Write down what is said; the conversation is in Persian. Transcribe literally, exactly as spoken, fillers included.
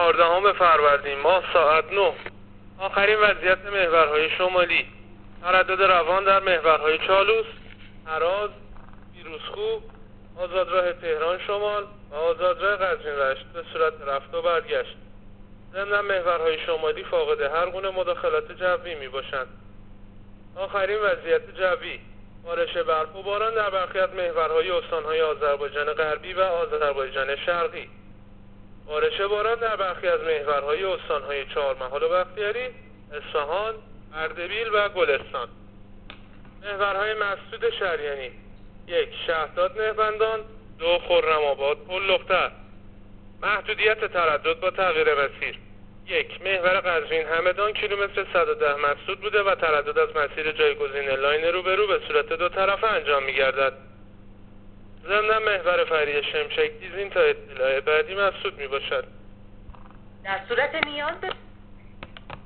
چهاردهم فروردین ماه ساعت نه. آخرین وضعیت محورهای شمالی: تردد روان در محورهای چالوس، هراز، پیروزکوه، آزادراه تهران شمال و آزادراه قزوین رشت به صورت رفت و برگشت. ضمن محورهای شمالی فاقد هر گونه مداخلات جوی می باشند. آخرین وضعیت جوی: بارش برف و باران در برخی از محورهای استانهای آذربایجان غربی و آذربایجان شرقی. بارش باران در برخی از محورهای استانهای چهارمحال و بختیاری، اصفهان، اردبیل و گلستان. محورهای مسدود شریانی: یک شهداد نهبندان، دو خرم‌آباد پل لختر. محدودیت تردد با تغییر مسیر: یک محور قزوین همدان کیلومتر صد و ده مسدود بوده و تردد از مسیر جایگزین لاین روبرو به صورت دو طرفه انجام می‌گردد. ضمن محور فری شمشک دیزین تا اطلاع بعدی مسدود می‌باشد. در صورت نیاز به